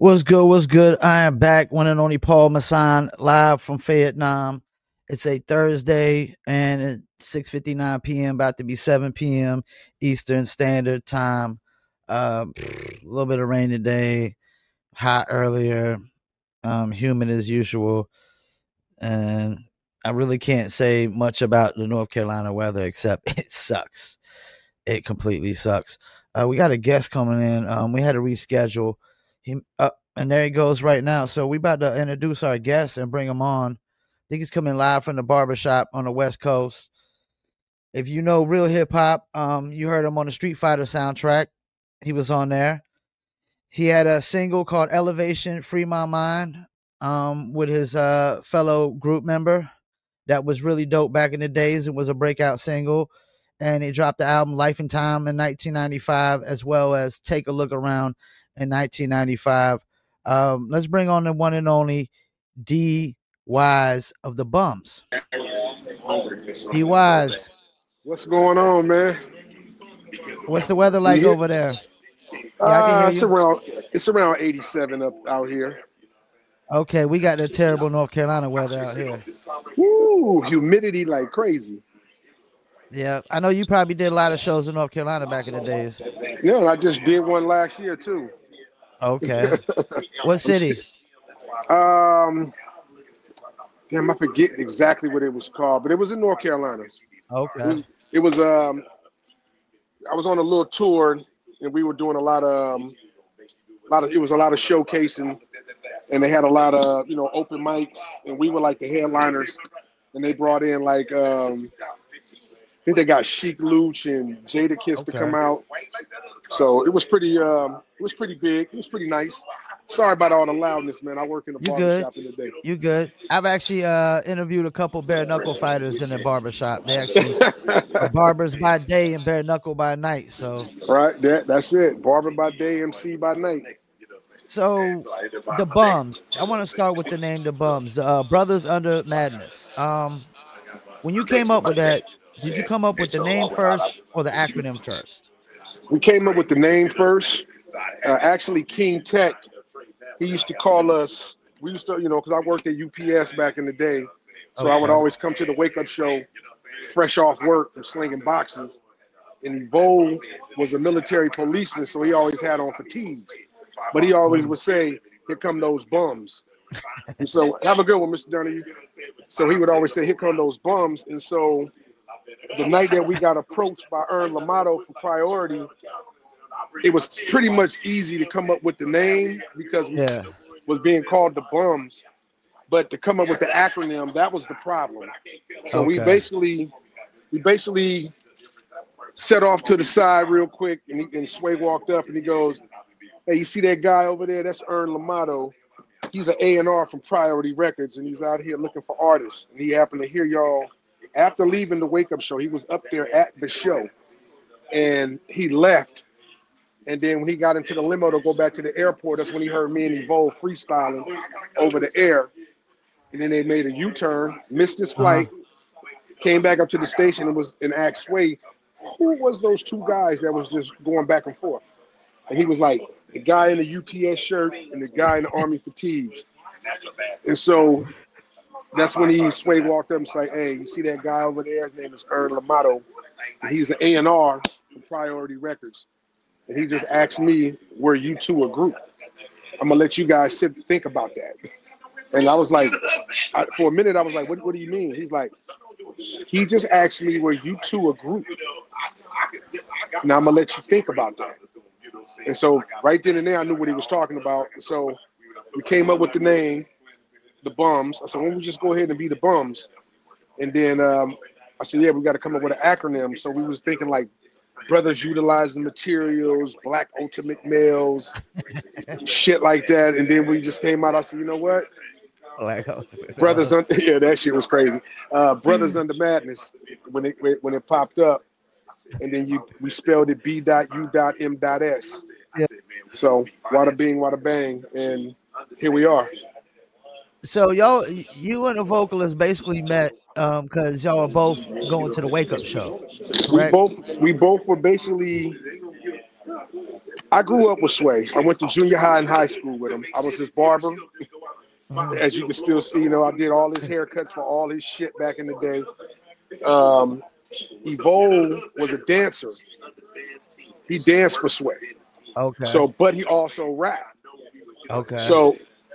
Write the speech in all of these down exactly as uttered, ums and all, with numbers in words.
What's good? What's good? I am back, one and only Paul Masson, live from Vietnam. It's a Thursday, and it's six fifty-nine p.m., about to be seven p.m. Eastern Standard Time. Uh, a little bit of rain today, hot earlier, um, humid as usual, and I really can't say much about the North Carolina weather except it sucks. It completely sucks. Uh, we got a guest coming in. Um, we had to reschedule. He uh, and there he goes right now. So we about to introduce our guest and bring him on. I think he's coming live from the barbershop on the West Coast. If you know real hip hop, um, you heard him on the Street Fighter soundtrack. He was on there. He had a single called Elevation, Free My Mind, um, with his uh, fellow group member. That was really dope back in the days. It was a breakout single. And he dropped the album Life and Time in nineteen ninety-five, as well as Take a Look Around in nineteen ninety-five. Um, let's bring on the one and only D Wise of the Bums. D Wise. What's going on, man? What's the weather like over there? Yeah, I can hear uh, it's you. around it's around eighty-seven up out here. Okay, we got the terrible North Carolina weather out here. Woo, humidity like crazy. Yeah, I know you probably did a lot of shows in North Carolina back in the days. Yeah, I just did one last year too. Okay. What city? Um, damn, I forget exactly what it was called, but it was in North Carolina. Okay. It was, it was um, I was on a little tour, and we were doing a lot of, um, a lot of. It was a lot of showcasing, and they had a lot of, you know, open mics, and we were like the headliners, and they brought in like. Um, I think they got Sheik Luch and Jadakiss okay. to come out, so it was pretty. Um, it was pretty big. It was pretty nice. Sorry about all the loudness, man. I work in the barbershop in the day. You good? I've actually uh, interviewed a couple bare knuckle fighters in the barbershop. They actually are barbers by day and bare knuckle by night. So right, that that's it. Barber by day, M C by night. So the Bums. I want to start with the name, the Bums. The uh, Brothers Under Madness. Um, when you came up with that. Did you come up with the name first or the acronym first? We came up with the name first. Uh, actually, King Tech, he used to call us, we used to, you know, because I worked at U P S back in the day. So okay. I would always come to the wake-up show fresh off work from slinging boxes. And Evo was a military policeman, so he always had on fatigues. But he always would say, here come those bums. And so, have a good one, Mister Donahue. So he would always say, here come those bums. And so the night that we got approached by Ern Lamato for Priority, it was pretty much easy to come up with the name because yeah. we was being called the Bums. But to come up with the acronym, that was the problem. So okay. we basically we basically set off to the side real quick, and, he, and Sway walked up and he goes, hey, you see that guy over there? That's Ern Lamato. He's an A and R from Priority Records, and he's out here looking for artists. And he happened to hear y'all. After leaving the wake-up show, he was up there at the show, and he left. And then when he got into the limo to go back to the airport, that's when he heard me and Evolve freestyling over the air. And then they made a U-turn, missed his flight, uh-huh. came back up to the station and was and asked Sway, who was those two guys that was just going back and forth? And he was like, the guy in the U P S shirt and the guy in the Army fatigues. And so that's when he Sway walked up and said, hey, you see that guy over there? His name is Ern Lamato. And he's an A and R for Priority Records. And he just asked me, were you two a group? I'm going to let you guys sit and think about that. And I was like, I, for a minute, I was like, what, what do you mean? He's like, he just asked me, were you two a group? Now I'm going to let you think about that. And so right then and there, I knew what he was talking about. So we came up with the name, the Bums. I said, why don't we just go ahead and be the Bums? And then um, I said, yeah, we got to come up with an acronym. So we was thinking like Brothers Utilizing Materials, Black Ultimate Males, shit like that. And then we just came out. I said, you know what? Black Brothers Under, yeah, that shit was crazy. Uh, Brothers Under Madness when it when it popped up. And then you we spelled it B dot U dot M dot S. Yeah. So wada bing, wada bang, and here we are. So y'all, you and the vocalist basically met um because y'all were both going to the wake up show. Correct? We both we both were basically I grew up with Sway. I went to junior high and high school with him. I was his barber. Mm. As you can still see, you know, I did all his haircuts for all his shit back in the day. Um, Evo was a dancer. He danced for Sway. Okay. So, but he also rapped. Okay. So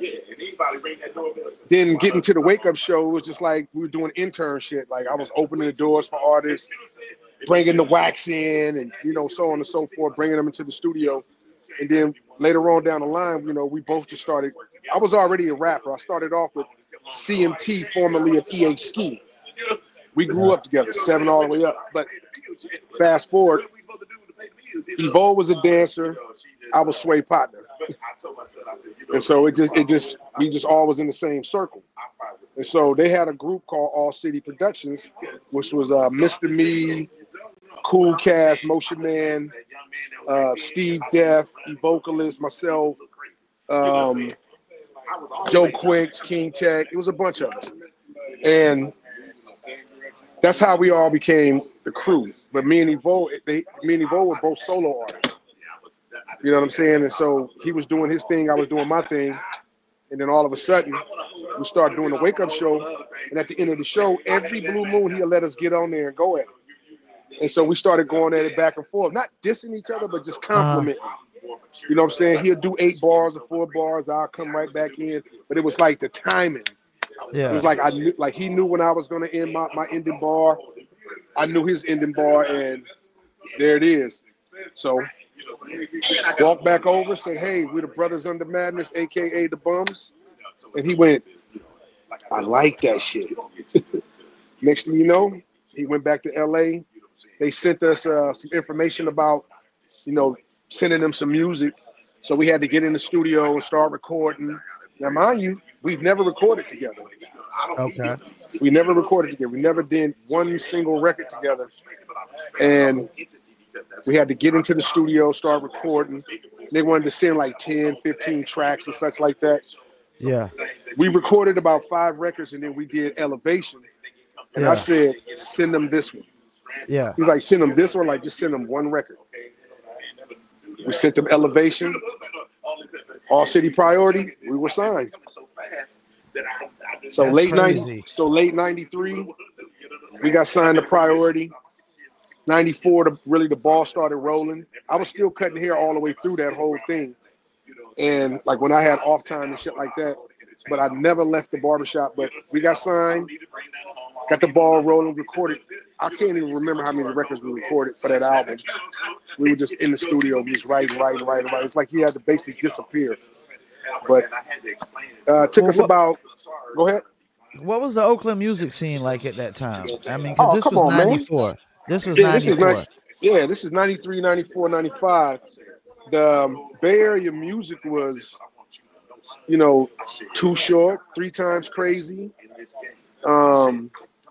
then getting to the Wake Up Show was just like we were doing intern shit. Like I was opening the doors for artists, bringing the wax in, and you know, so on and so forth, bringing them into the studio. And then later on down the line, you know, we both just started. I was already a rapper. I started off with C M T, formerly of E H Ski. We grew up together, seven all the way up. But fast forward, Evo was a dancer. I was Sway partner. And so it just, it just, we just all was in the same circle. And so they had a group called All City Productions, which was uh, Mister Me, Cool Cast, Motion Man, uh, Steve Def, Evocalist, myself, um, Joe Quicks, King Tech. It was a bunch of us. And that's how we all became the crew. But me and Evo, they, me and Evo were both solo artists. You know what I'm saying? And so he was doing his thing, I was doing my thing. And then all of a sudden, we started doing the Wake Up Show. And at the end of the show, every blue moon, he'll let us get on there and go at it. And so we started going at it back and forth, not dissing each other, but just complimenting. Uh-huh. You know what I'm saying? He'll do eight bars or four bars. I'll come right back in. But it was like the timing. Yeah. It was like I knew, like he knew when I was going to end my, my ending bar. I knew his ending bar, and there it is. So walked back over, said, "Hey, we're the Brothers Under Madness, A K A the Bums." And he went, "I like that shit." Next thing you know, he went back to L A. They sent us uh, some information about, you know, sending them some music. So we had to get in the studio and start recording. Now, mind you, we've never recorded together. Okay. We never recorded together. We never did one single record together. And we had to get into the studio, start recording. They wanted to send like ten, fifteen tracks and such like that. Yeah. We recorded about five records, and then we did Elevation. And yeah. I said, send them this one. Yeah. He's like, send them this one, like just send them one record. We sent them Elevation, All City Priority. We were signed. So That's late crazy. ninety, so late ninety-three, we got signed to Priority. ninety-four, the, really the ball started rolling. I was still cutting hair all the way through that whole thing. And like when I had off time and shit like that, but I never left the barbershop. But we got signed, got the ball rolling, recorded. I can't even remember how many records we recorded for that album. We were just in the studio, just writing, writing, writing, writing. It's like you had to basically disappear. But uh, it took well, us what, about, go ahead. What was the Oakland music scene like at that time? I mean, because oh, this come was on, ninety-four. Man. This was yeah, ninety-four. This is yeah, this is ninety-three, ninety-four, ninety-five. The um, Bay Area music was, you know, Too Short, Three Times Crazy, um,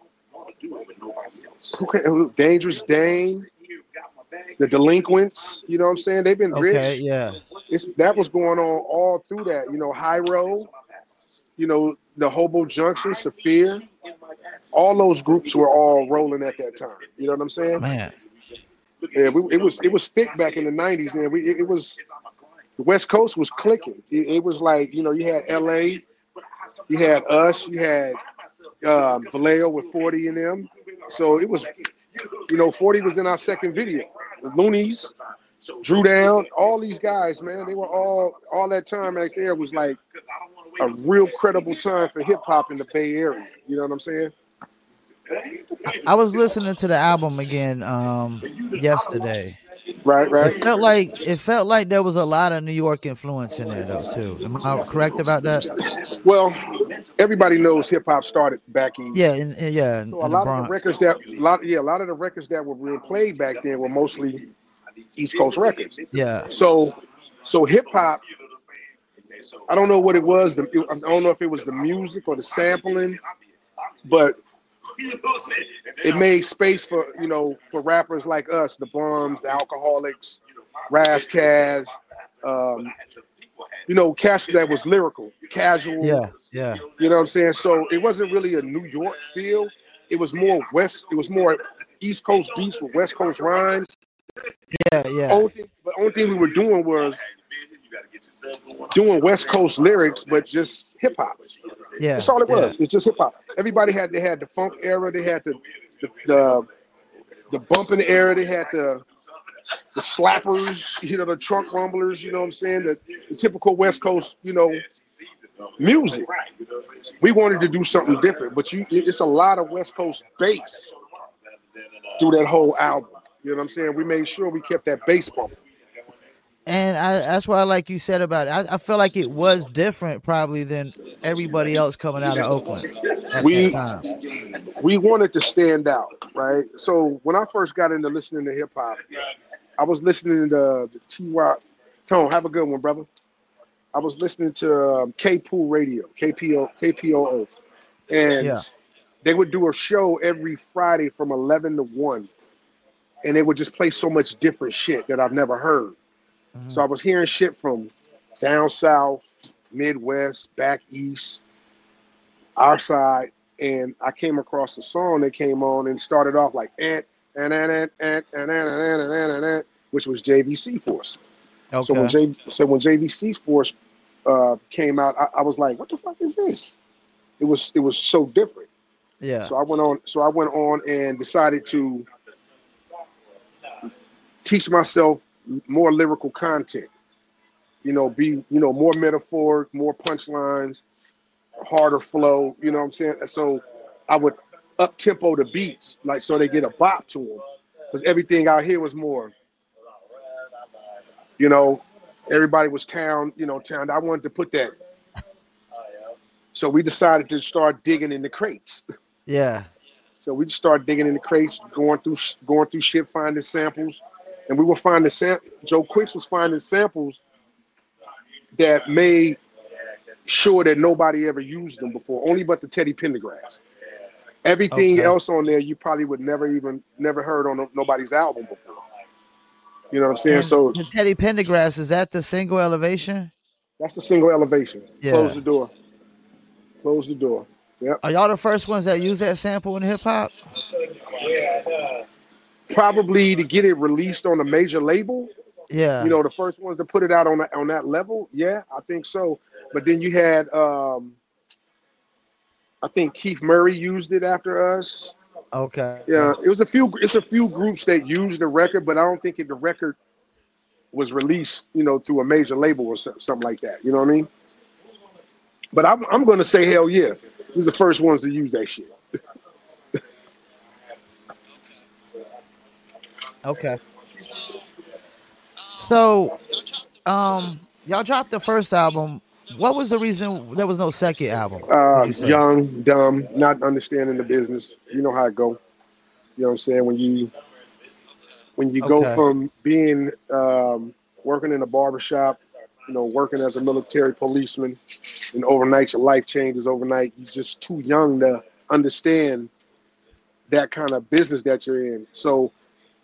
Dangerous Dame, The Delinquents, you know what I'm saying? They've been rich. Okay, yeah. It's, that was going on all through that, you know, High Road, you know, the Hobo Junction, Saphir, all those groups were all rolling at that time. You know what I'm saying? Man. Yeah, we, it was it was thick back in the nineties, man. We it, it was the West Coast was clicking. It, it was like, you know, you had L A, you had us, you had um, Vallejo with forty in them. So it was, you know, forty was in our second video. The Loonies, Drew Down, all these guys, man, they were all all that time right there was like a real credible time for hip hop in the Bay Area. You know what I'm saying? I was listening to the album again um, yesterday. Right, right. It felt like it felt like there was a lot of New York influence in there, though, too. Am I correct about that? Well, everybody knows hip hop started back east. Yeah, in, yeah. So a lot of the records that, a lot, yeah, a lot of the records that were being played back then were mostly East Coast records. Yeah. So, so hip hop. I don't know what it was. The, I don't know if it was the music or the sampling, but it made space for, you know, for rappers like us, the Bums, the Alcoholics, Razzcazz, um, you know, cats that was lyrical, casual. Yeah, yeah. You know what I'm saying? So it wasn't really a New York feel. It was more West. It was more East Coast beats with West Coast rhymes. Yeah, Yeah, yeah. Only thing, but only thing we were doing was doing West Coast lyrics, but just hip hop. Yeah. That's all it yeah. was. It's just hip hop. Everybody had they had the funk era. They had the the the, the bumping era. They had the the slappers. You know, the trunk rumblers. You know what I'm saying? The, the typical West Coast. You know, music. We wanted to do something different, but you it's a lot of West Coast bass through that whole album. You know what I'm saying? We made sure we kept that bass pumping. And I, that's why, like you said about it, I, I feel like it was different probably than everybody else coming out of Oakland at we, that time. We wanted to stand out, right? So when I first got into listening to hip hop, I was listening to the T Y. Tone, have a good one, brother. I was listening to um, K-Pool Radio, K P O, K P O O, and yeah. they would do a show every Friday from eleven to one, and they would just play so much different shit that I've never heard. Mm-hmm. So I was hearing shit from down south, Midwest, back east, our side, and I came across a song that came on and started off like ant and and and and and and and and which was J V C Force. Okay. So when J so when J V C Force uh, came out, I, I was like, what the fuck is this? It was it was so different. Yeah. So I went on. So I went on and decided to teach myself more lyrical content. You know, be you know more metaphor, more punchlines, harder flow. You know what I'm saying? So I would up tempo the beats, like so they get a bop to them, because everything out here was more. You know, everybody was town. You know, town. I wanted to put that. So we decided to start digging in the crates. Yeah. So we just started digging in the crates, going through going through shit, finding samples. And we were finding sam- Joe Quicks was finding samples that made sure that nobody ever used them before, only but the Teddy Pendergrass. Everything okay. else on there, you probably would never even never heard on nobody's album before. You know what I'm saying? And so the Teddy Pendergrass, is that the single Elevation? That's the single Elevation. Yeah. Close the door. Close the door. Yep. Are y'all the first ones that use that sample in hip hop? Probably to get it released on a major label. Yeah. You know, the first ones to put it out on that, on that level. Yeah, I think so. But then you had, um, I think Keith Murray used it after us. Okay. Yeah, it was a few. It's a few groups that used the record, but I don't think it, the record was released, you know, through a major label or something like that. You know what I mean? But I'm, I'm going to say hell yeah. These are the first ones to use that shit. Okay. So, um, y'all dropped the first album. What was the reason there was no second album? Uh, young, dumb, not understanding the business. You know how it go. You know what I'm saying? When you when you go Okay. from being um, working in a barbershop, you know, working as a military policeman, and overnight your life changes overnight. You're just too young to understand that kind of business that you're in. So,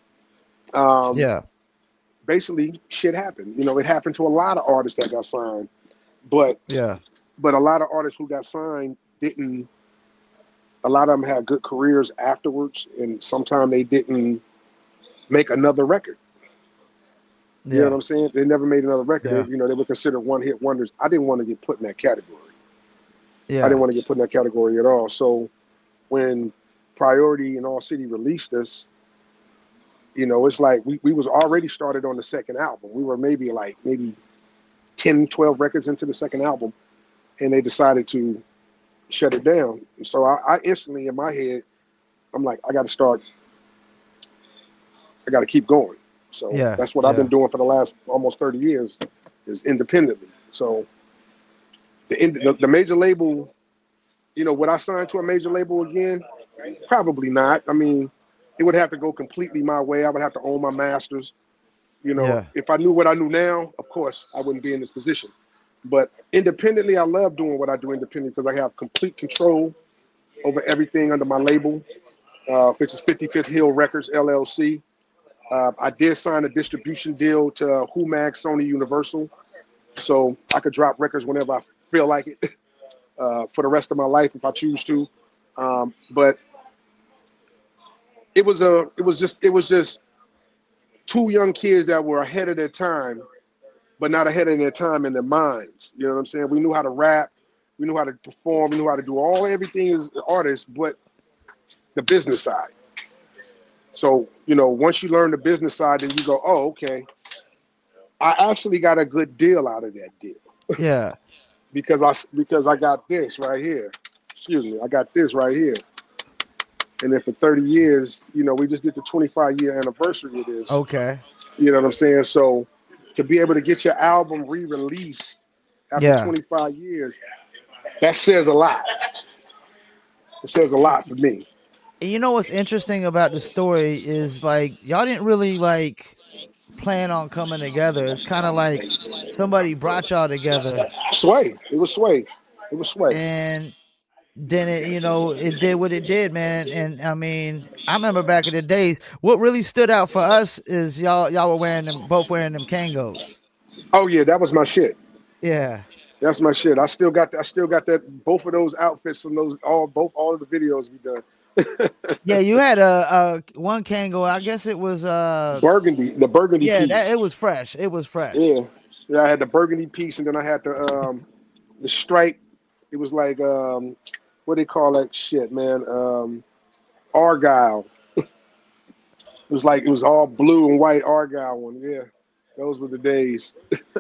um, yeah, basically, shit happened. You know, it happened to a lot of artists that got signed, but yeah, but a lot of artists who got signed didn't. A lot of them had good careers afterwards, and sometimes they didn't make another record. You yeah. know what I'm saying? They never made another record. Yeah. They, you know, they were considered one-hit wonders. I didn't want to get put in that category. Yeah. I didn't want to get put in that category at all. So when Priority and All City released us, you know, it's like we, we was already started on the second album. We were maybe like maybe ten, twelve records into the second album, and they decided to shut it down. And so I, I instantly in my head, I'm like, I got to start. I got to keep going. So yeah, that's what yeah. I've been doing for the last almost thirty years, is independently. So the, the the major label, you know, would I sign to a major label again? Probably not. I mean, it would have to go completely my way. I would have to own my masters. You know, Yeah. if I knew what I knew now, of course, I wouldn't be in this position. But independently, I love doing what I do independently because I have complete control over everything under my label, uh, which is fifty-fifth Hill Records, L L C. Uh, I did sign a distribution deal to Humag, Sony, Universal, so I could drop records whenever I feel like it uh, for the rest of my life if I choose to. Um, but it was a, it was just, it was just two young kids that were ahead of their time, but not ahead of their time in their minds. You know what I'm saying? We knew how to rap, we knew how to perform, we knew how to do all everything as artists, but the business side. So, you know, once you learn the business side, then you go, oh, okay, I actually got a good deal out of that deal. Yeah. because I because I got this right here. Excuse me, I got this right here. And then for thirty years, you know, we just did the twenty-five year anniversary of this. Okay. You know what I'm saying? So to be able to get your album re-released after yeah. twenty-five years, that says a lot. It says a lot for me. And you know what's interesting about the story is like y'all didn't really like plan on coming together. It's kind of like somebody brought y'all together. Sway. It was Sway. It was Sway. And then it, you know, it did what it did, man. And I mean, I remember back in the days, what really stood out for us is y'all y'all were wearing them, both wearing them Kangos. Oh yeah, that was my shit. Yeah. That's my shit. I still got I still got that both of those outfits from those all both all of the videos we done. Yeah, you had a, a one Kango. I guess it was uh burgundy, the burgundy. Yeah, piece. that it was fresh. It was fresh. Yeah, yeah. I had the burgundy piece, and then I had the um the stripe. It was like um what do they call that shit, man? Um, Argyle. It was like it was all blue and white Argyle one. Yeah, those were the days.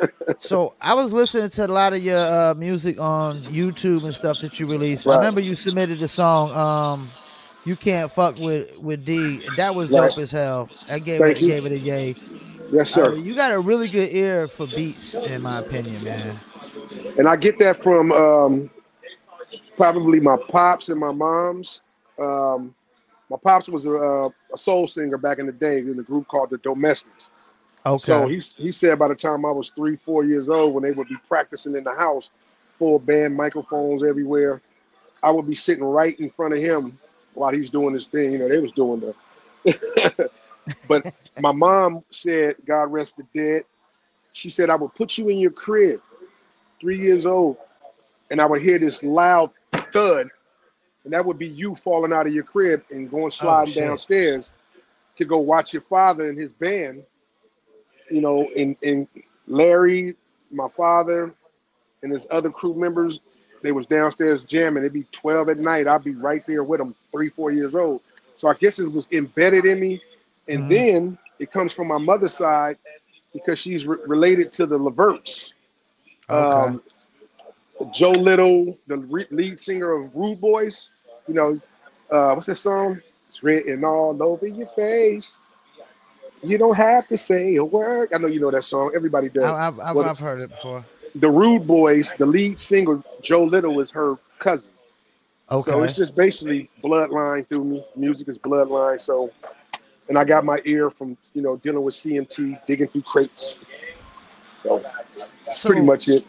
So I was listening to a lot of your uh, music on YouTube and stuff that you released. Right. I remember you submitted a song. Um, You Can't Fuck with with D. That was dope right. as hell. I gave Thank it you. gave it a yay. Yes, sir. Uh, you got a really good ear for beats, in my opinion, man. And I get that from um, probably my pops and my moms. Um, my pops was a, a soul singer back in the day in a group called the Domestics. Okay. So he he said by the time I was three, four years old, when they would be practicing in the house, full band, microphones everywhere, I would be sitting right in front of him while he's doing his thing. You know, they was doing the. But my mom said, God rest the dead, she said, I would put you in your crib, three years old, and I would hear this loud thud, and that would be you falling out of your crib and going sliding oh, downstairs to go watch your father and his band. You know, and, and Larry, my father, and his other crew members, they was downstairs jamming. It'd be twelve at night. I'd be right there with them, three, four years old. So I guess it was embedded in me. And mm-hmm. then it comes from my mother's side because she's re- related to the Leverts. Okay. Um, Joe Little, the re- lead singer of Rude Boys. You know, uh, what's that song? It's written all over your face. You don't have to say a word. I know you know that song. Everybody does. I've, I've, well, I've heard it before. The Rude Boys, the lead singer, Joe Little, is her cousin. Okay. So it's just basically bloodline through me. Music is bloodline. So, and I got my ear from, you know, dealing with C M T, digging through crates. So that's so, pretty much it.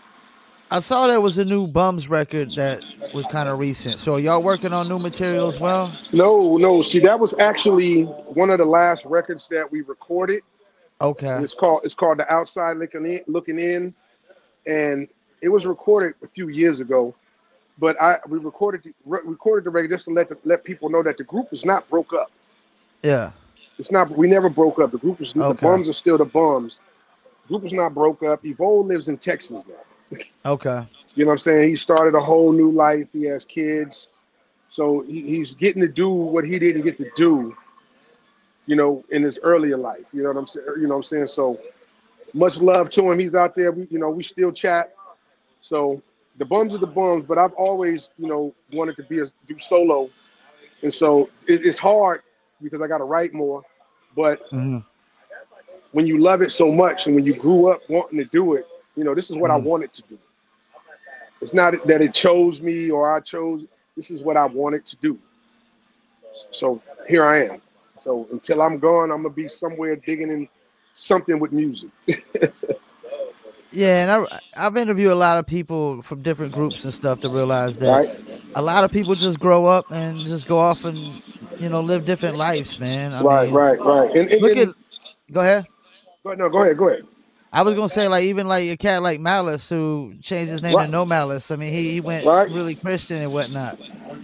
I saw there was a new Bums record that was kind of recent. So are y'all working on new material as well? No, no. See, that was actually one of the last records that we recorded. Okay. It's called it's called The Outside Looking In, Looking In, and it was recorded a few years ago. But I we recorded the, re- recorded the record just to let the, let people know that the group is not broke up. Yeah. It's not. We never broke up. The group is okay. The Bums are still the Bums. The group is not broke up. Evo lives in Texas now. Okay. You know what I'm saying? He started a whole new life. He has kids. So he, he's getting to do what he didn't get to do, you know, in his earlier life. You know what I'm saying? You know what I'm saying? So much love to him. He's out there. We, you know, we still chat. So the Bums are the Bums, but I've always, you know, wanted to be a do solo. And so it, it's hard because I got to write more. But mm-hmm. when you love it so much and when you grew up wanting to do it, you know, this is what mm. I wanted to do. It's not that it chose me or I chose. This is what I wanted to do. So here I am. So until I'm gone, I'm going to be somewhere digging in something with music. Yeah, and I, I've interviewed a lot of people from different groups and stuff to realize that right. a lot of people just grow up and just go off and, you know, live different lives, man. I right, mean, right, right. And, and, look and, at, go ahead. Go, no, go ahead, go ahead. I was gonna say, like, even like a cat like Malice who changed his name right. to No Malice. I mean, he, he went right. really Christian and whatnot.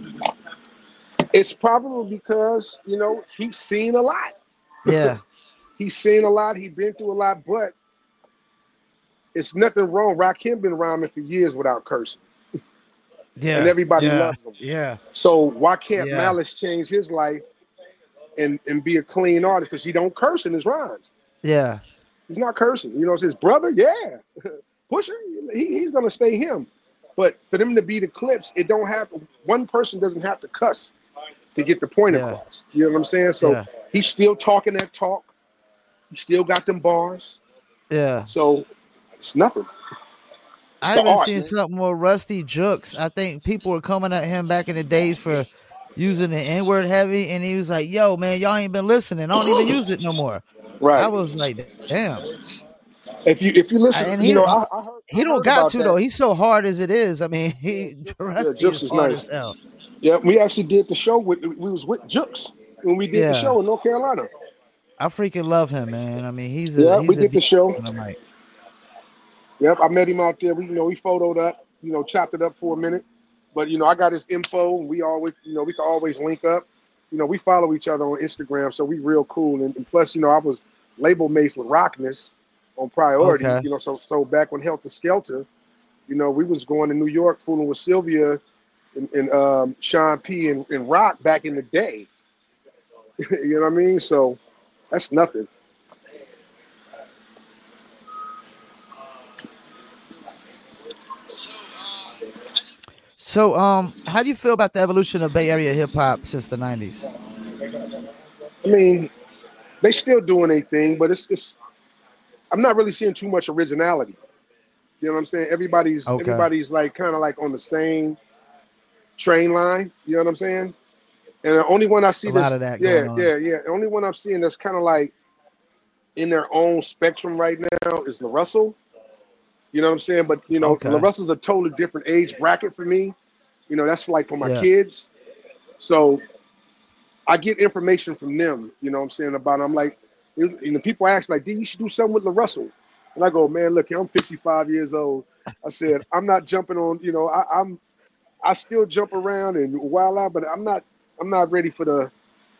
It's probably because, you know, he's seen a lot. Yeah. he's seen a lot, he's been through a lot, but it's nothing wrong. Rakim been rhyming for years without cursing. Yeah. And everybody yeah, loves him. Yeah. So why can't Yeah. Malice change his life and, and be a clean artist? Because he don't curse in his rhymes. Yeah. He's not cursing. You know, it's his brother, yeah. Pusha, he, he's gonna stay him. But for them to be the Clips, it don't have one person doesn't have to cuss to get the point Yeah. across. You know what I'm saying? So Yeah. he's still talking that talk. He still got them bars. Yeah. So it's nothing. It's I the even art, seen man. something with Rusty Jukes. I think people were coming at him back in the days for using the N-word heavy, and he was like, yo, man, y'all ain't been listening. I don't even use it no more. Right. I was like, damn. If you if you listen, And you he, know, I, I heard, he I don't heard got about to, that. though. He's so hard as it is. I mean, he Rusty Yeah, Jukes is is hard nice. as hell. Yeah, we actually did the show with we was with Jukes when we did Yeah. the show in North Carolina. I freaking love him, man. I mean, he's a Yeah, he's we a did the show. dynamite. Yep, I met him out there. We, you know, we photoed up, you know, chopped it up for a minute. But you know, I got his info, and we always, you know, we can always link up. You know, we follow each other on Instagram, so we real cool. And, and plus, you know, I was label mates with Rockness on Priority. Okay. You know, so so back when Helter Skelter, you know, we was going to New York fooling with Sylvia and, and um, Sean P and, and Rock back in the day. You know what I mean? So that's nothing. So, um, how do you feel about the evolution of Bay Area hip hop since the nineties? I mean, they still doing their thing, but it's it's. I'm not really seeing too much originality. You know what I'm saying? Everybody's Okay. everybody's like kind of like on the same train line. You know what I'm saying? And the only one I see A that's lot of that yeah, going on. yeah, yeah. The only one I'm seeing that's kind of like in their own spectrum right now is La Russell. You know what I'm saying? But you know, Okay. La Russell's a totally different age bracket for me. You know, that's like for my Yeah. kids. So I get information from them. You know what I'm saying about. I'm like, you know, people ask like, "D, you should do something with La Russell." And I go, man, look, I'm fifty-five years old. I said, I'm not jumping on, you know, I, I'm, I still jump around and wild out, but I'm not, I'm not ready for the,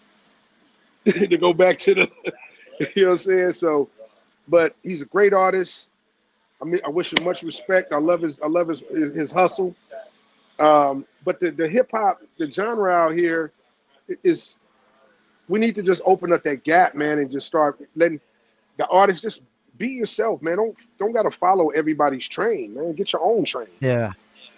to go back to the, you know what I'm saying? So, but he's a great artist. I mean, I wish him much respect. I love his, I love his, his, his hustle. Um, but the, the hip hop, the genre out here is, we need to just open up that gap, man, and just start letting the artists just be yourself, man. Don't don't gotta follow everybody's train, man. Get your own train. Yeah.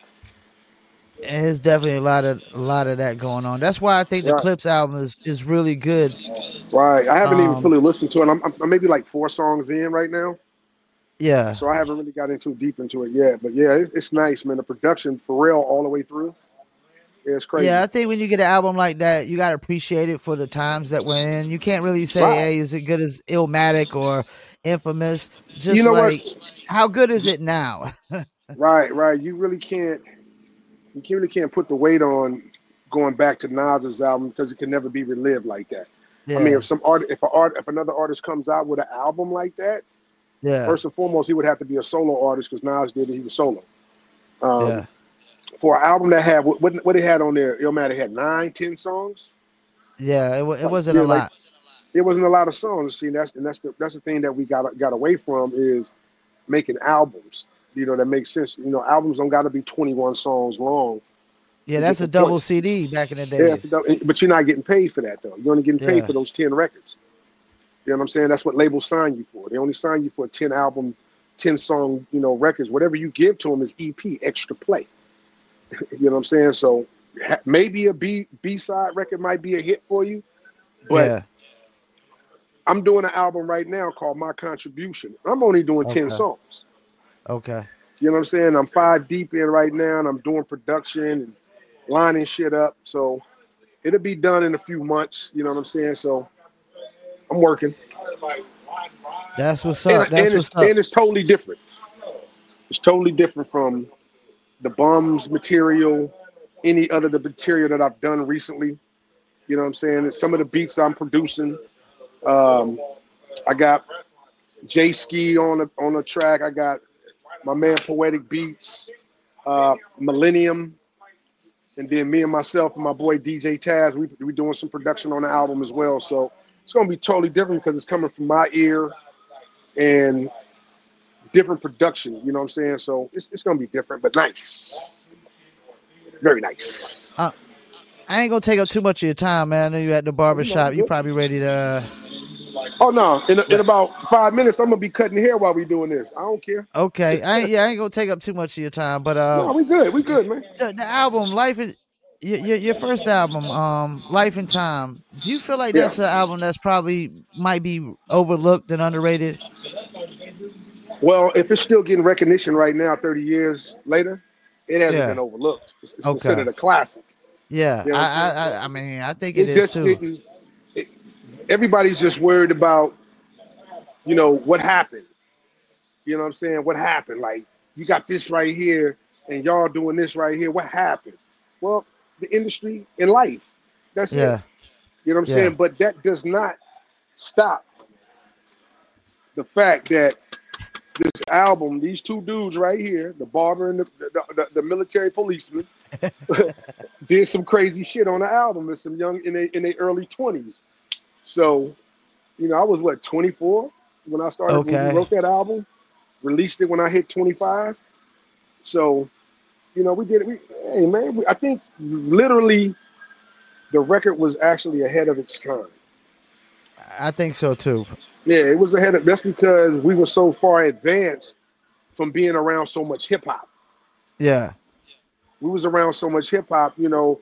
And there's definitely a lot of a lot of that going on. That's why I think the Right. Clips album is, is really good. Right. I haven't even Um, fully listened to it. I'm, I'm maybe like four songs in right now, Yeah. so I haven't really got into deep into it yet. But yeah, it, it's nice, man. The production for real all the way through. Yeah, it's crazy. Yeah, I think when you get an album like that, you got to appreciate it for the times that we're in. You can't really say, Right. hey, is it good as Illmatic or Infamous? Just You know like, what? how good is it now? Right, right. You really can't. You really can't put the weight on going back to Nas's album because it can never be relived like that. Yeah. I mean, if some art, if an art, if another artist comes out with an album like that, yeah. first and foremost, he would have to be a solo artist because Nas did it. He was solo. Um, yeah. For an album that had what, what it had on there, Illmatic had nine, ten songs. Yeah. It, wa- it wasn't Yeah, a like, lot. it wasn't a lot of songs. See, that's and that's the that's the thing that we got got away from is making albums. You know, that makes sense. You know, albums don't got to be twenty-one songs long. Yeah, to that's get a the double point. C D back in the Yeah, it's days. a double, but you're not getting paid for that though. You're only getting paid Yeah. for those ten records. You know what I'm saying? That's what labels sign you for. They only sign you for a ten album, ten song, you know, records. Whatever you give to them is E P, extra play. You know what I'm saying? So ha- maybe a B B side record might be a hit for you, but yeah. I'm doing an album right now called My Contribution. I'm only doing ten Okay. songs. Okay. You know what I'm saying? I'm five deep in right now, and I'm doing production and lining shit up. So it'll be done in a few months. You know what I'm saying? So I'm working. That's what's And, up. That's and it's what's up. and it's totally different. It's totally different from the Bums material, any other the material that I've done recently. You know what I'm saying? Some of the beats I'm producing. Um, I got J Ski on a on a track. I got my man Poetic Beats, uh, Millennium, and then me and myself and my boy D J Taz. We we doing some production on the album as well. So it's gonna be totally different because it's coming from my ear and different production. You know what I'm saying? So it's it's gonna be different, but nice, very nice. Uh, I ain't gonna take up too much of your time, man. I know you at the barbershop. You probably ready to. Uh... Oh no! In, in about five minutes, I'm gonna be cutting hair while we doing this. I don't care. Okay, I ain't, yeah, I ain't gonna take up too much of your time, but uh, no, we good. We good, man. The, the album, Life in your, your first album, um, Life in Time. Do you feel like that's yeah. an album that's probably might be overlooked and underrated? Well, if it's still getting recognition right now, thirty years later, it hasn't yeah. been overlooked. It's, it's okay. considered a classic. Yeah, you know I, I, I mean, I think it, it is just too. Didn't, it, everybody's just worried about, you know, what happened. You know what I'm saying? What happened? Like, you got this right here, and y'all doing this right here. What happened? Well, the industry and life. That's yeah. it. You know what I'm yeah. saying? But that does not stop the fact that this album, these two dudes right here, the barber and the, the, the, the military policeman, did some crazy shit on the album with some young in their in their early twenties. So, you know, I was what, twenty-four when I started okay. when we wrote that album, released it when I hit twenty-five. So, you know, we did it. We, hey man, we, I think literally the record was actually ahead of its time. I think so too. Yeah, it was ahead of. That's because we were so far advanced from being around so much hip hop. Yeah, we was around so much hip hop. You know,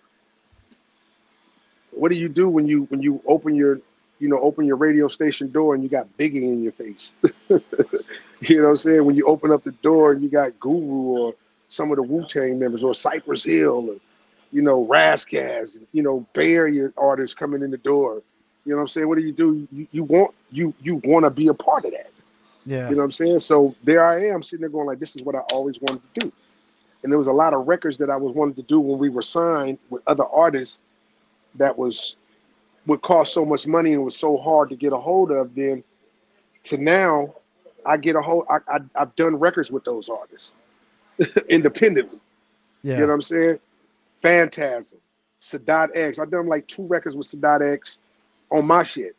what do you do when you when you open your, you know, open your radio station door and you got Biggie in your face? You know what I'm saying? When you open up the door and you got Guru or some of the Wu-Tang members or Cypress Hill or, you know, Razzcazz, you know, barrier artists coming in the door. You know what I'm saying? What do you do? You, you want you you want to be a part of that. Yeah. You know what I'm saying? So there I am sitting there going like, this is what I always wanted to do. And there was a lot of records that I was wanting to do when we were signed with other artists that was would cost so much money and was so hard to get a hold of. Then to now, I get a hold. I, I I've done records with those artists independently. Yeah. You know what I'm saying? Phantasm, Sadat X. I've done like two records with Sadat X. On my shit.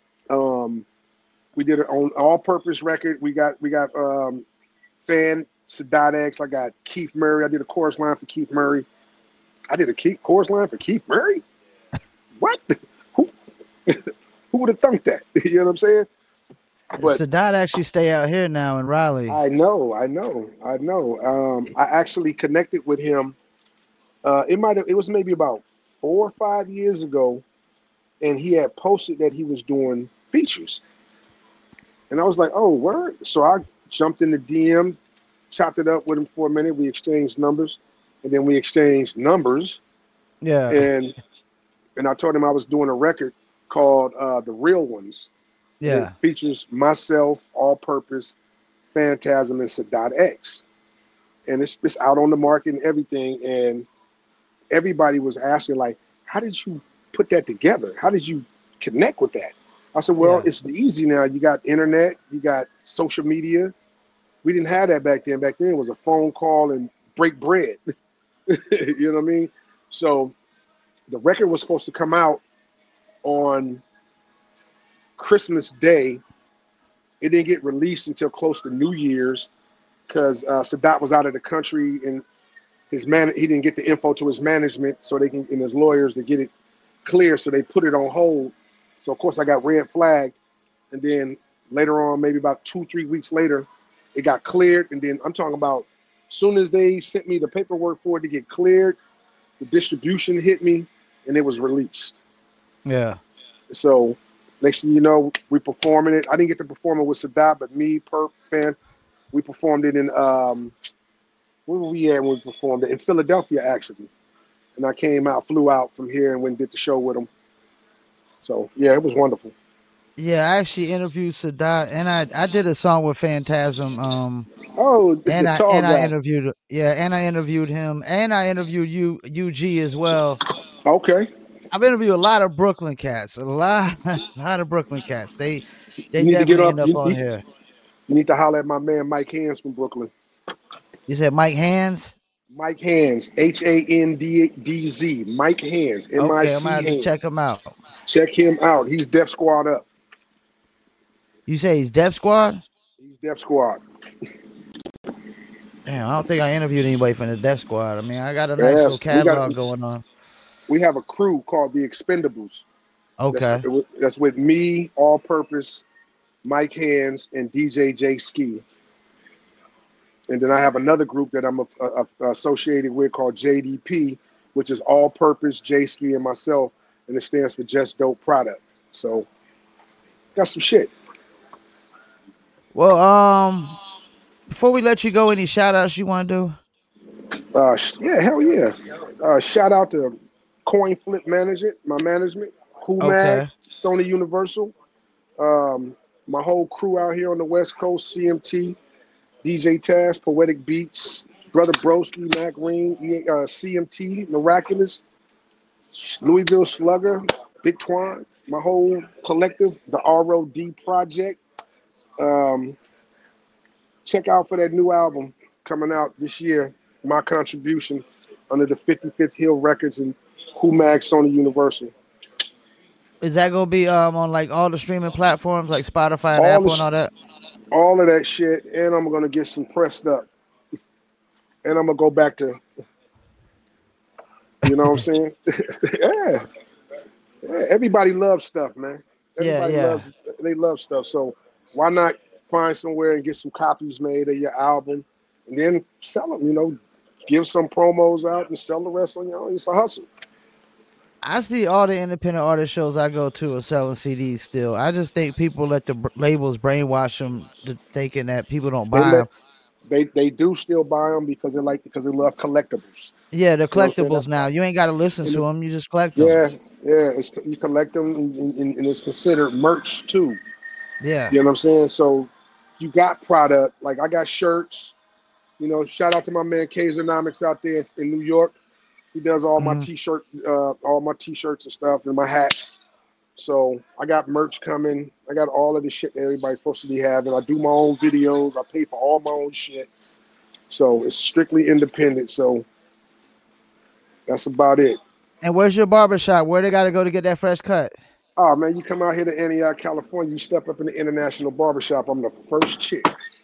Um, we did it on All Purpose record. We got we got um, Fan, Sadat X. I got Keith Murray. I did a chorus line for Keith Murray. I did a Keith, chorus line for Keith Murray? What? Who, who would have thunk that? You know what I'm saying? But Sadat actually stay out here now in Raleigh. I know, I know, I know. Um, I actually connected with him. Uh, it might have, it was maybe about four or five years ago. And he had posted that he was doing features. And I was like, oh, word. So I jumped in the D M, chopped it up with him for a minute. We exchanged numbers. And then we exchanged numbers. Yeah. And and I told him I was doing a record called uh, The Real Ones. Yeah. It features myself, All Purpose, Phantasm, and Sadat X. And it's, it's out on the market and everything. And everybody was asking, like, how did you put that together? How did you connect with that? I said, well, yeah. It's easy now. You got internet, you got social media. We didn't have that back then. Back then it was a phone call and break bread. You know what I mean? So the record was supposed to come out on Christmas Day. It didn't get released until close to New Year's because uh, Sadat was out of the country and his man, he didn't get the info to his management so they can, and his lawyers to get it clear, so they put it on hold. So of course I got red flagged, and then later on, maybe about two, three weeks later, it got cleared. And then I'm talking about soon as they sent me the paperwork for it to get cleared, the distribution hit me and it was released. Yeah. So next thing you know, we performing it. I didn't get to perform it with Sadat, but me, Perp, Fan, we performed it in um where were we at when we performed it? In Philadelphia, actually. And I came out, flew out from here and went and did the show with him. So, yeah, it was wonderful. Yeah, I actually interviewed Sadat, and I, I did a song with Phantasm. Um, oh, and I and guy. I interviewed, yeah, and I interviewed him, and I interviewed you, U G as well. Okay. I've interviewed a lot of Brooklyn cats, a lot, a lot of Brooklyn cats. They they you need definitely to get up, end up you, on you, here. You need to holler at my man Mike Hands from Brooklyn. You said Mike Hands? Mike Hands, H A N D D Z. Mike Hands, M I Okay, I'm gonna C have to check Hands. him out. Check him out. He's Def Squad up. You say he's Def Squad? He's Def Squad. Damn, I don't think I interviewed anybody from the Def Squad. I mean, I got a nice Yeah, little we got. catalog going on. We have a crew called the Expendables. Okay. That's, that's with me, All Purpose, Mike Hands, and D J J Ski. And then I have another group that I'm a, a, a associated with called J D P, which is All Purpose, J Ski, and myself, and it stands for Just Dope Product. So, got some shit. Well, um, before we let you go, any shout outs you want to do? Uh, yeah, hell yeah. Uh, shout out to Coin Flip Management, my management, Cool Mag, okay. Sony Universal, um, my whole crew out here on the West Coast, C M T, D J Taz, Poetic Beats, Brother Broski, Mac Ring, uh, C M T, Miraculous, Louisville Slugger, Big Twine, my whole collective, the R O D Project. Um, check out for that new album coming out this year, my contribution under the fifty-fifth Hill Records and Cool Mag, Sony Universal. Is that gonna be um on like all the streaming platforms like Spotify and all Apple and all that? All of that shit, and I'm gonna get some pressed up, and I'm gonna go back to, you know what I'm saying? yeah. yeah, everybody loves stuff, man. Everybody yeah, yeah. loves, they love stuff. So why not find somewhere and get some copies made of your album, and then sell them? You know, give some promos out and sell the rest on your own. It's a hustle. I see all the independent artist shows I go to are selling C Ds still. I just think people let the b- labels brainwash them to thinking that people don't buy they let, them. They they do still buy them because they like because they love collectibles. Yeah, they're collectibles now. You ain't got to listen to them. You just collect them. Yeah, yeah. It's, you collect them and, and, and it's considered merch too. Yeah. You know what I'm saying? So you got product. Like I got shirts. You know, shout out to my man Kaisernomics out there in New York. He does all my mm-hmm. t-shirt, uh, all my t-shirts and stuff, and my hats. So I got merch coming. I got all of the shit that everybody's supposed to be having. I do my own videos. I pay for all my own shit. So it's strictly independent. So that's about it. And where's your barbershop? Where they got to go to get that fresh cut? Oh, man, you come out here to Antioch, California. You step up in the International Barbershop. I'm the first chick.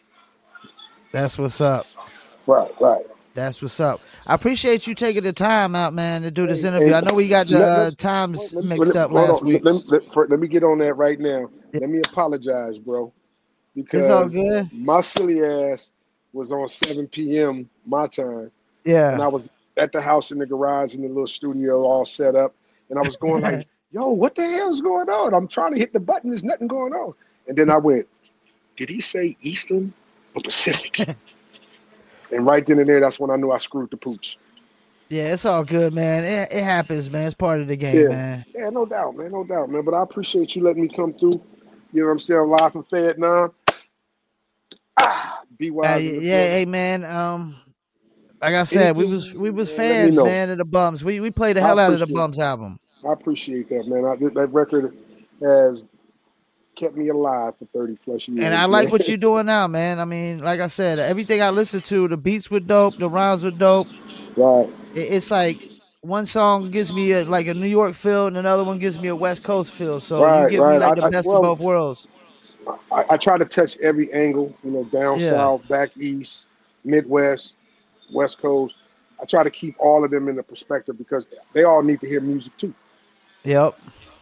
That's what's up. Right, right. That's what's up. I appreciate you taking the time out, man, to do this interview. I know we got the uh, times let, mixed let, up last on. week. Let, let, for, let me get on that right now. Yeah. Let me apologize, bro. Because it's all good. My silly ass was on seven p.m. my time. Yeah. And I was at the house in the garage in the little studio all set up. And I was going like, yo, what the hell is going on? I'm trying to hit the button. There's nothing going on. And then I went, did he say Eastern or Pacific? And right then and there, that's when I knew I screwed the pooch. Yeah, it's all good, man. It, it happens, man. It's part of the game, yeah. man. Yeah, no doubt, man. No doubt, man. But I appreciate you letting me come through. You know what I'm saying? Live from Vietnam. Ah, D Y. Uh, yeah, hey, man. Um, like I said, Anything, we was we was fans, man, of the Bums. We we played the hell out of the Bums album. I appreciate that, man. I, that record has kept me alive for thirty plus years. And I like what you're doing now, man. I mean, like I said, everything I listened to, the beats were dope, the rhymes were dope. Right. It, it's like one song gives me a, like a New York feel, and another one gives me a West Coast feel. So right, you give right. me like the I, best I, well, of both worlds. I, I try to touch every angle, you know, down yeah. south, back east, Midwest, West Coast. I try to keep all of them in the perspective because they all need to hear music too. Yep.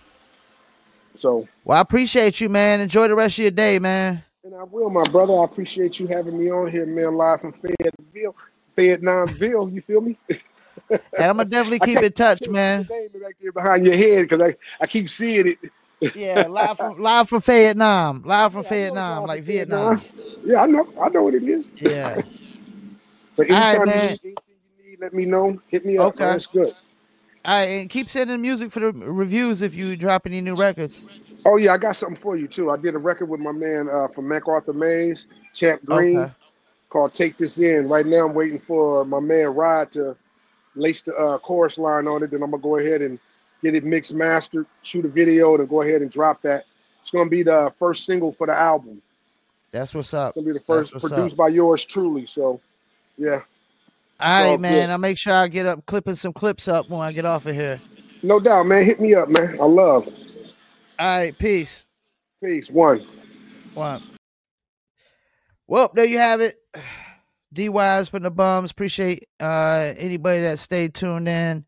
So, well, I appreciate you, man. Enjoy the rest of your day, man. And I will, my brother. I appreciate you having me on here, man, live from Fayetteville, Vietnamville. You feel me? And I'm gonna definitely keep in touch, man. Back there behind your head, because I, I keep seeing it. Yeah, live from live from Vietnam, live from yeah, Vietnam, like Vietnam. Vietnam. Yeah, I know, I know what it is. Yeah. But anytime right, you need anything you need, let me know. Hit me up. Okay, man. It's good. All right, and keep sending music for the reviews if you drop any new records. Oh, yeah, I got something for you, too. I did a record with my man uh, from MacArthur Maze, Champ Green, okay. called Take This In. Right now I'm waiting for my man Rod to lace the uh, chorus line on it. Then I'm going to go ahead and get it mixed, mastered, shoot a video, and go ahead and drop that. It's going to be the first single for the album. That's what's up. It's going to be the first, produced up. by yours truly. So, yeah. All right, man. I'll make sure I get up clipping some clips up when I get off of here. No doubt, man. Hit me up, man. I love. All right, peace. Peace. One. One. Well, there you have it. D Wise from the Bums. Appreciate uh, anybody that stayed tuned in.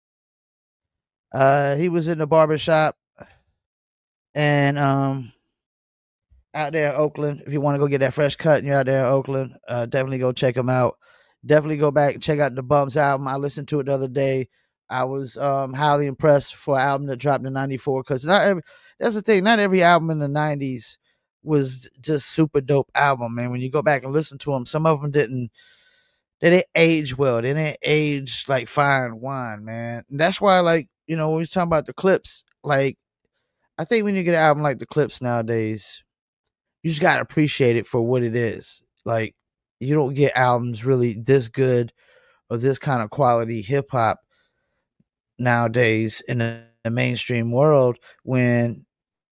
Uh, he was in the barbershop and um, out there in Oakland. If you want to go get that fresh cut and you're out there in Oakland, uh, definitely go check him out. Definitely go back and check out the Bums album. I listened to it the other day. I was um, highly impressed for an album that dropped in ninety-four because not every, that's the thing. Not every album in the nineties was just super dope album, man. When you go back and listen to them, some of them didn't, they didn't age well. They didn't age like fine wine, man. And that's why, like, you know, when we're talking about the Clipse, like, I think when you get an album like the Clipse nowadays, you just got to appreciate it for what it is. Like, you don't get albums really this good or this kind of quality hip hop nowadays in the, the mainstream world when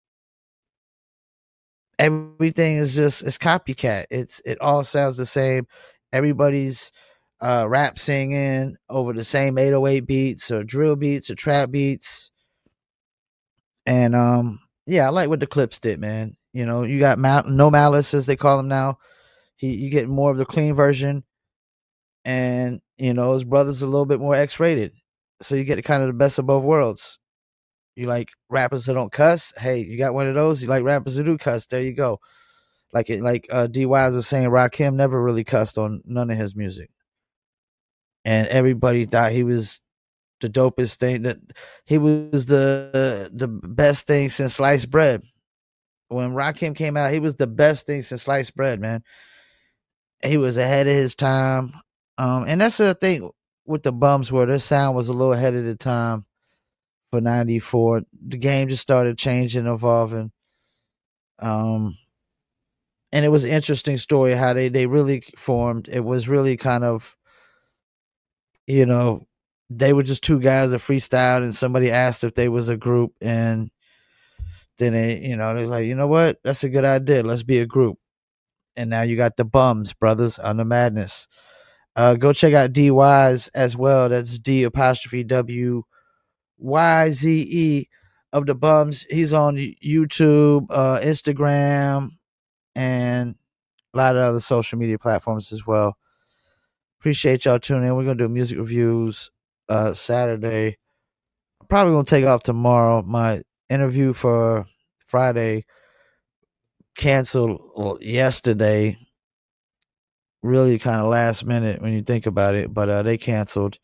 everything is just it's copycat. It's it all sounds the same. Everybody's uh, rap singing over the same eight oh eight beats or drill beats or trap beats. And um, yeah, I like what the Clipse did, man. You know, you got Mal- No Malice, as they call him now. He you get more of the clean version, and you know his brother's a little bit more X-rated, so you get kind of the best of both worlds. You like rappers that don't cuss? Hey, you got one of those. You like rappers who do cuss? There you go. Like it, like uh, D Wise was saying, Rakim never really cussed on none of his music, and everybody thought he was the dopest thing. That he was the the best thing since sliced bread. When Rakim came out, he was the best thing since sliced bread, man. He was ahead of his time, um, and that's the thing with the Bums, where their sound was a little ahead of the time. For ninety-four, the game just started changing, evolving. Um, and it was an interesting story how they, they really formed. It was really kind of, you know, they were just two guys that freestyled and somebody asked if they was a group. And then they, you know, they was like, you know what? That's a good idea. Let's be a group. And now you got the Bums, brothers, under madness. Uh, go check out D Wise as well. That's D apostrophe W Y Z E of the Bums. He's on YouTube, uh, Instagram, and a lot of other social media platforms as well. Appreciate y'all tuning in. We're going to do music reviews uh, Saturday. I'm probably going to take off tomorrow. My interview for Friday canceled yesterday. Really kind of last minute when you think about it, but uh, they canceled.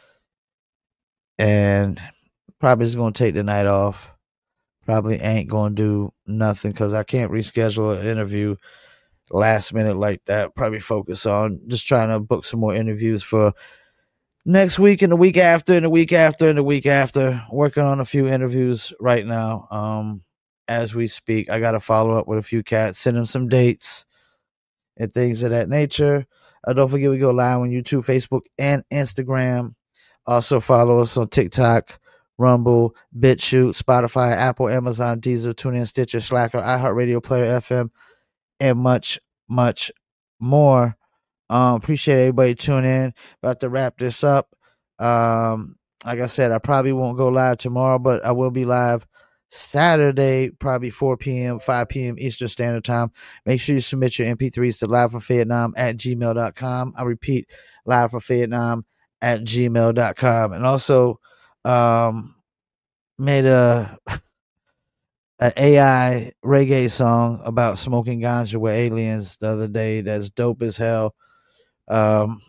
And probably just going to take the night off. Probably ain't going to do nothing because I can't reschedule an interview last minute like that. Probably focus on just trying to book some more interviews for next week and the week after and the week after and the week after. Working on a few interviews right now um, as we speak. I got to follow up with a few cats, send them some dates and things of that nature. Uh, don't forget we go live on YouTube, Facebook, and Instagram. Also follow us on TikTok, Rumble, BitChute, Spotify, Apple, Amazon, Deezer, TuneIn, Stitcher, Slacker, iHeartRadio, Player F M, and much, much more. Um, appreciate everybody tuning in. About to wrap this up. Um, like I said, I probably won't go live tomorrow, but I will be live Saturday, probably four p.m., five p.m. Eastern Standard Time. Make sure you submit your M P threes to live from Vietnam at gmail dot com. I repeat, live from Vietnam at gmail dot com. And also um, made a an A I reggae song about smoking ganja with aliens the other day. That's dope as hell. Um,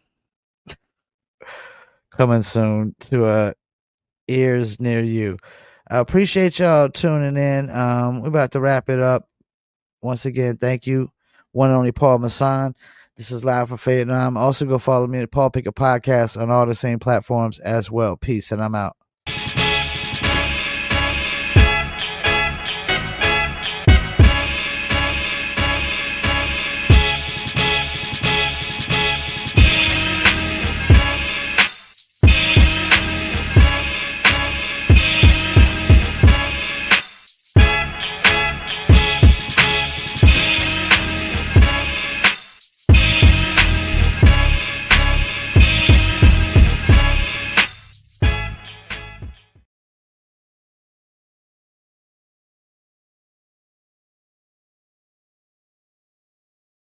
coming soon to uh, ears near you. I appreciate y'all tuning in. Um, we're about to wrap it up. Once again, thank you. One and only Paul Masson. This is Live from Vietnam. Also, go follow me at Paul Pickett Podcast on all the same platforms as well. Peace, and I'm out.